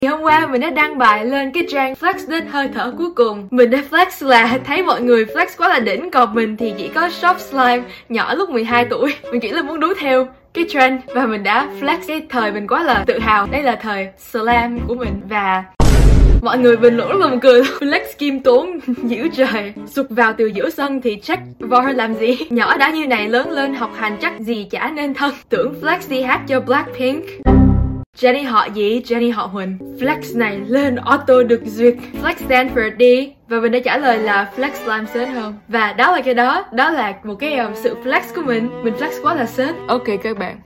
Thì hôm qua mình đã đăng bài lên cái trang flex đến hơi thở cuối cùng. Mình đã flex là thấy mọi người flex quá là đỉnh, còn mình thì chỉ có shop slime nhỏ lúc 12 tuổi. Mình chỉ là muốn đú theo cái trend và mình đã flex cái thời mình quá là tự hào. Đây là thời slam của mình và mọi người bình luận rất là buồn cười. Flex kim tốn dữ trời, sụt vào từ giữa sân thì chắc Var làm gì. Nhỏ đã như này lớn lên học hành chắc gì chả nên thân. Tưởng flex đi hát cho Blackpink. Jennie họ gì? Jennie họ Huỳnh. Flex này lên auto được duyệt. Flex Stanford đi. Và mình đã trả lời là flex slime sến hơn. Và đó là cái đó. Đó là một cái sự flex của mình. Mình flex quá là sến. Ok các bạn.